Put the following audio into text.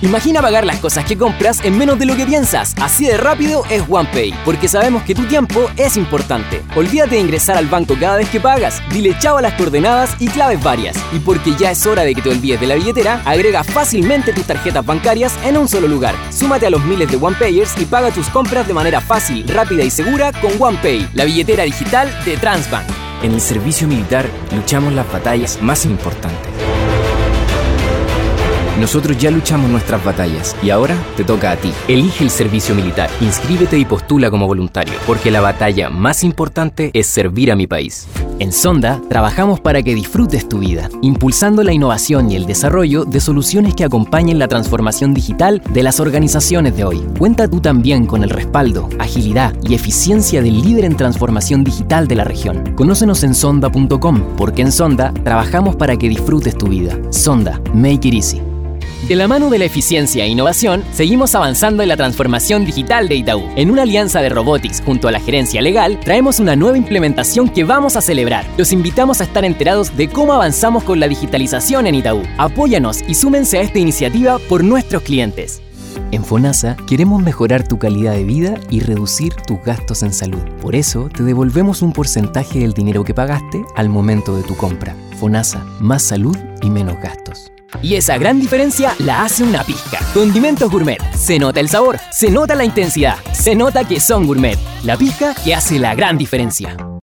Imagina pagar las cosas que compras en menos de lo que piensas. Así de rápido es OnePay, porque sabemos que tu tiempo es importante. Olvídate de ingresar al banco cada vez que pagas, dile chao a las coordenadas y claves varias. Y porque ya es hora de que te olvides de la billetera, agrega fácilmente tus tarjetas bancarias en un solo lugar. Súmate a los miles de OnePayers y paga tus compras de manera fácil, rápida y segura con OnePay, la billetera digital de Transbank. En el servicio militar luchamos las batallas más importantes. Nosotros ya luchamos nuestras batallas y ahora te toca a ti. Elige el servicio militar, inscríbete y postula como voluntario, porque la batalla más importante es servir a mi país. En Sonda trabajamos para que disfrutes tu vida, impulsando la innovación y el desarrollo de soluciones que acompañen la transformación digital de las organizaciones de hoy. Cuenta tú también con el respaldo, agilidad y eficiencia del líder en transformación digital de la región. Conócenos en sonda.com, porque en Sonda trabajamos para que disfrutes tu vida. Sonda, make it easy. De la mano de la eficiencia e innovación, seguimos avanzando en la transformación digital de Itaú. En una alianza de Robotics junto a la gerencia legal, traemos una nueva implementación que vamos a celebrar. Los invitamos a estar enterados de cómo avanzamos con la digitalización en Itaú. Apóyanos y súmense a esta iniciativa por nuestros clientes. En FONASA queremos mejorar tu calidad de vida y reducir tus gastos en salud. Por eso te devolvemos un porcentaje del dinero que pagaste al momento de tu compra. FONASA, más salud y menos gastos. Y esa gran diferencia la hace una pizca. Condimentos Gourmet. Se nota el sabor, se nota la intensidad, se nota que son gourmet. La pizca que hace la gran diferencia.